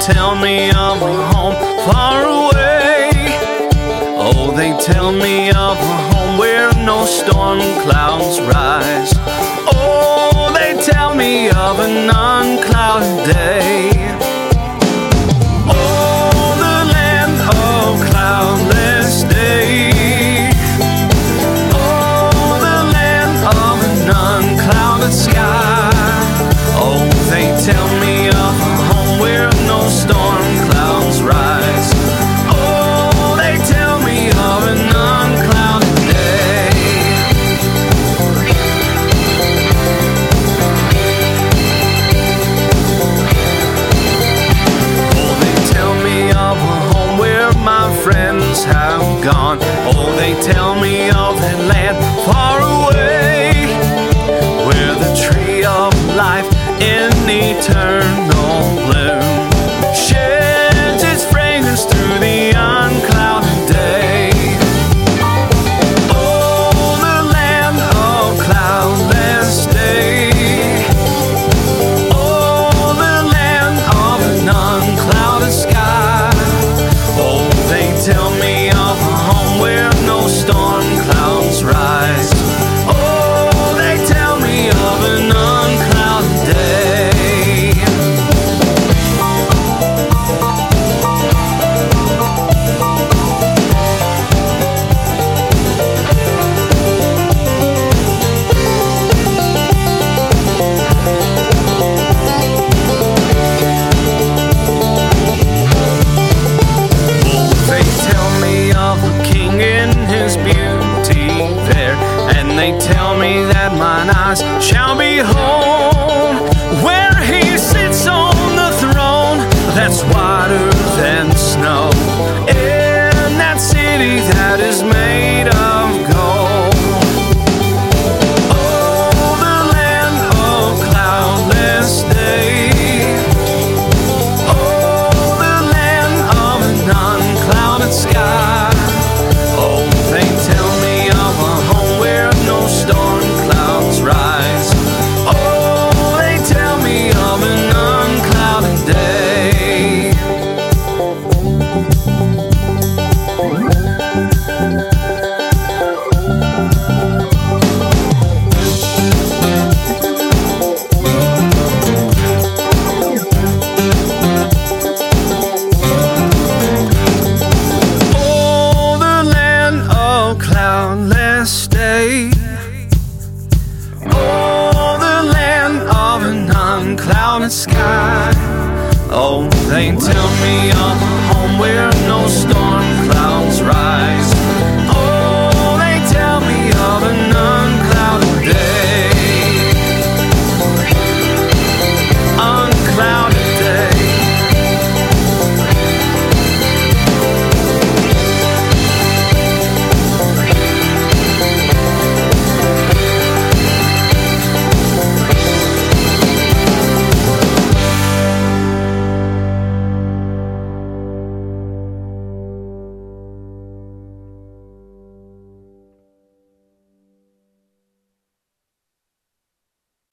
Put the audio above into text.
tell me of a home far away. Oh, they tell me of a home where no storm clouds rise. Oh, they tell me of an unclouded day. Oh, the land of cloudless day. Oh, the land of an unclouded sky. Oh, they tell me of a home where no storm clouds rise. Oh, they tell me of an unclouded day. Oh, they tell me of a home where my friends have gone. Oh, they tell me of a land far away, where the tree of life in eternal bloom sheds its fragrance through the unclouded day. Oh, the land of cloudless day. Oh, the land of an unclouded sky. Oh, they tell me of a home where no storm clouds rise. Oh, they tell me of an unclouded day. They tell me of a king in his beauty there, and they tell me that mine eyes shall behold where he sits on the throne that's whiter than snow, in that city that is made of gold. Oh, the land of cloudless day. Oh, the land of an unclouded sky. Oh, they tell me of a home where no storm clouds rise. Oh, they tell me of an unclouded day. Oh, the land of cloudless day. Oh, the land of an unclouded sky. Oh, they tell